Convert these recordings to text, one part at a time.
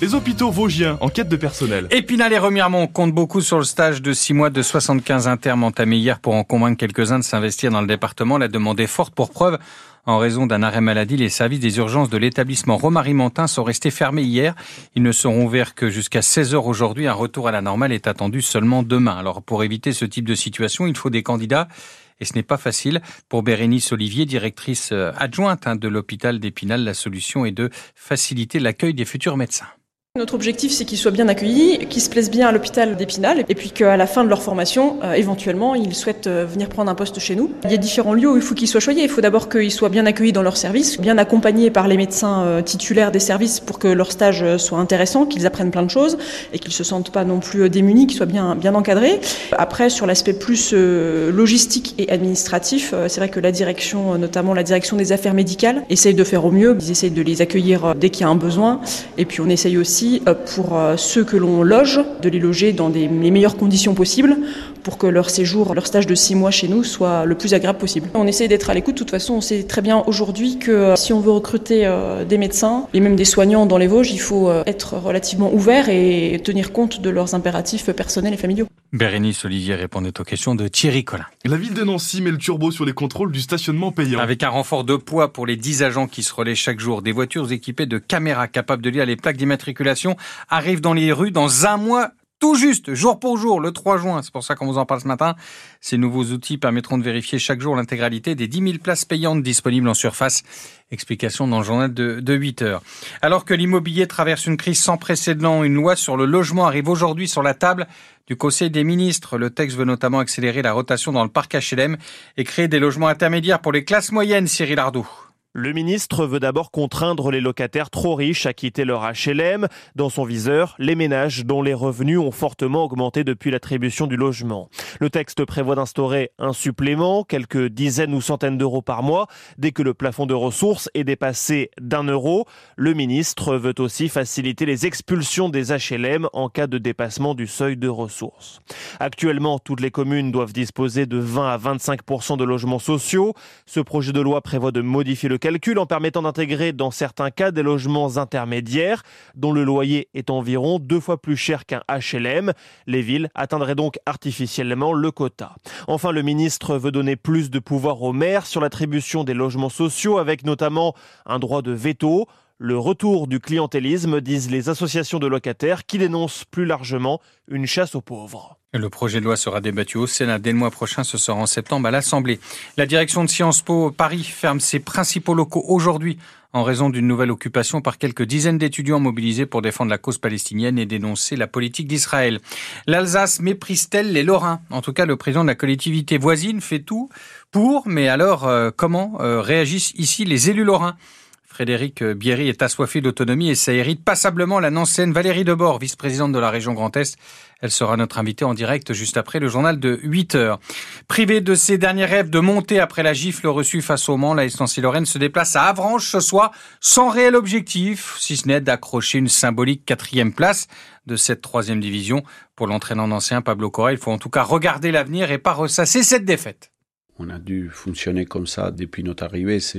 Les hôpitaux vosgiens en quête de personnel. Épinal et Remiremont comptent beaucoup sur le stage de 6 mois de 75 internes entamé hier pour en convaincre quelques-uns de s'investir dans le département. La demande est forte. Pour preuve, en raison d'un arrêt maladie, les services des urgences de l'établissement Romarimentin sont restés fermés hier. Ils ne seront ouverts que jusqu'à 16h aujourd'hui. Un retour à la normale est attendu seulement demain. Alors pour éviter ce type de situation, il faut des candidats. Et ce n'est pas facile. Pour Bérénice Olivier, directrice adjointe de l'hôpital d'Épinal, la solution est de faciliter l'accueil des futurs médecins. Notre objectif, c'est qu'ils soient bien accueillis, qu'ils se plaisent bien à l'hôpital d'Épinal et puis qu'à la fin de leur formation, éventuellement, ils souhaitent venir prendre un poste chez nous. Il y a différents lieux où il faut qu'ils soient choyés. Il faut d'abord qu'ils soient bien accueillis dans leur service, bien accompagnés par les médecins titulaires des services pour que leur stage soit intéressant, qu'ils apprennent plein de choses et qu'ils se sentent pas non plus démunis, qu'ils soient bien encadrés. Après, sur l'aspect plus logistique et administratif, c'est vrai que la direction, notamment la direction des affaires médicales, essaye de faire au mieux. Ils essayent de les accueillir dès qu'il y a un besoin. Et puis on essaye aussi pour ceux que l'on loge, de les loger dans les meilleures conditions possibles pour que leur séjour, leur stage de 6 mois chez nous soit le plus agréable possible. On essaie d'être à l'écoute. De toute façon, on sait très bien aujourd'hui que si on veut recruter des médecins et même des soignants dans les Vosges, il faut être relativement ouvert et tenir compte de leurs impératifs personnels et familiaux. Bérénice Olivier répondait aux questions de Thierry Collin. La ville de Nancy met le turbo sur les contrôles du stationnement payant. Avec un renfort de poids pour les 10 agents qui se relaient chaque jour, des voitures équipées de caméras capables de lire les plaques d'immatriculation arrivent dans les rues dans un mois tout juste, jour pour jour, le 3 juin. C'est pour ça qu'on vous en parle ce matin. Ces nouveaux outils permettront de vérifier chaque jour l'intégralité des 10 000 places payantes disponibles en surface. Explication dans le journal de 8 heures. Alors que l'immobilier traverse une crise sans précédent, une loi sur le logement arrive aujourd'hui sur la table du Conseil des ministres. Le texte veut notamment accélérer la rotation dans le parc HLM et créer des logements intermédiaires pour les classes moyennes, Cyril Ardo. Le ministre veut d'abord contraindre les locataires trop riches à quitter leur HLM. Dans son viseur, les ménages dont les revenus ont fortement augmenté depuis l'attribution du logement. Le texte prévoit d'instaurer un supplément, quelques dizaines ou centaines d'euros par mois, dès que le plafond de ressources est dépassé d'1 €. Le ministre veut aussi faciliter les expulsions des HLM en cas de dépassement du seuil de ressources. Actuellement, toutes les communes doivent disposer de 20 à 25% de logements sociaux. Ce projet de loi prévoit de modifier le calcul en permettant d'intégrer dans certains cas des logements intermédiaires dont le loyer est environ 2 fois plus cher qu'un HLM. Les villes atteindraient donc artificiellement le quota. Enfin, le ministre veut donner plus de pouvoir aux maires sur l'attribution des logements sociaux avec notamment un droit de veto. Le retour du clientélisme, disent les associations de locataires qui dénoncent plus largement une chasse aux pauvres. Le projet de loi sera débattu au Sénat dès le mois prochain. Ce sera en septembre à l'Assemblée. La direction de Sciences Po Paris ferme ses principaux locaux aujourd'hui en raison d'une nouvelle occupation par quelques dizaines d'étudiants mobilisés pour défendre la cause palestinienne et dénoncer la politique d'Israël. L'Alsace méprise-t-elle les Lorrains ? En tout cas, le président de la collectivité voisine fait tout pour. Mais alors, comment réagissent ici les élus lorrains ? Frédéric Bierry est assoiffé d'autonomie et ça irrite passablement la Nancéenne Valérie Debord, vice-présidente de la région Grand Est. Elle sera notre invitée en direct juste après le journal de 8 heures. Privée de ses derniers rêves de monter après la gifle reçue face au Mans, la Nancy-Lorraine se déplace à Avranches ce soir sans réel objectif, si ce n'est d'accrocher une symbolique 4e place de cette 3e division. Pour l'entraîneur ancien Pablo Correa, il faut en tout cas regarder l'avenir et pas ressasser cette défaite. On a dû fonctionner comme ça depuis notre arrivée, c'est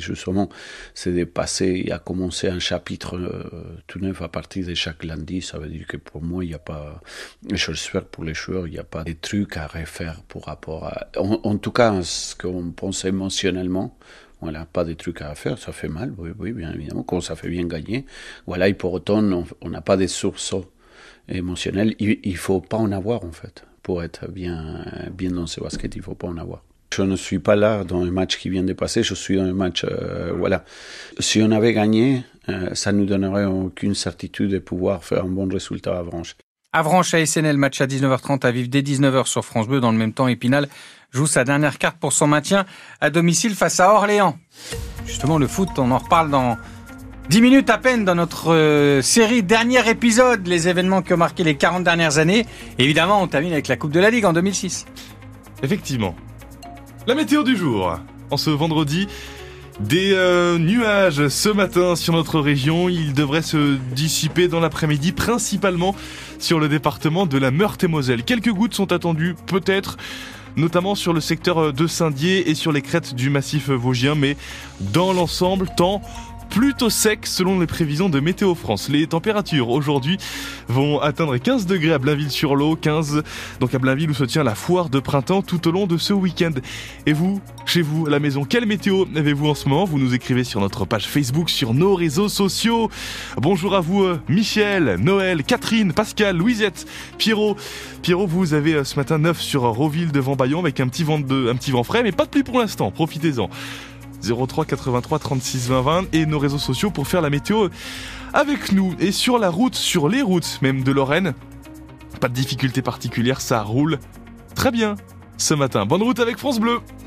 de passer et à commencer un chapitre tout neuf à partir de chaque lundi. Ça veut dire que pour moi, il n'y a pas, j'espère pour les joueurs, il n'y a pas des trucs à refaire par rapport à, en tout cas, ce qu'on pense émotionnellement. Voilà, pas des trucs à faire, ça fait mal, oui, bien évidemment, quand ça fait bien gagner. Voilà, et pour autant, on n'a pas des sources émotionnelles. Il faut pas en avoir, en fait. Pour être bien dans ce basket, il faut pas en avoir. Je ne suis pas là dans le match qui vient de passer, je suis dans le match, voilà. Si on avait gagné, ça ne nous donnerait aucune certitude de pouvoir faire un bon résultat à Avranches. Avranches à SNL, match à 19h30 à vivre dès 19h sur France Bleu. Dans le même temps, Épinal joue sa dernière carte pour son maintien à domicile face à Orléans. Justement, le foot, on en reparle dans 10 minutes à peine dans notre série dernier épisode, les événements qui ont marqué les 40 dernières années. Évidemment, on termine avec la Coupe de la Ligue en 2006. Effectivement. La météo du jour. En ce vendredi, des nuages ce matin sur notre région. Ils devraient se dissiper dans l'après-midi, principalement sur le département de la Meurthe-et-Moselle. Quelques gouttes sont attendues, peut-être, notamment sur le secteur de Saint-Dié et sur les crêtes du massif vosgien. Mais dans l'ensemble, temps plutôt sec selon les prévisions de Météo France. Les températures aujourd'hui vont atteindre 15 degrés à Blainville-sur-Lot, 15 donc à Blainville où se tient la foire de printemps tout au long de ce week-end. Et vous, chez vous, à la maison, quelle météo avez-vous en ce moment? Vous nous écrivez sur notre page Facebook, sur nos réseaux sociaux. Bonjour à vous Michel, Noël, Catherine, Pascal, Louisette, Pierrot. Pierrot, vous avez ce matin 9 sur Roville devant Bayonne avec un petit vent frais, mais pas de pluie pour l'instant, profitez-en. 03 83 36 20 20 et nos réseaux sociaux pour faire la météo avec nous. Et sur la route, sur les routes même de Lorraine, pas de difficulté particulière, ça roule très bien ce matin. Bonne route avec France Bleu.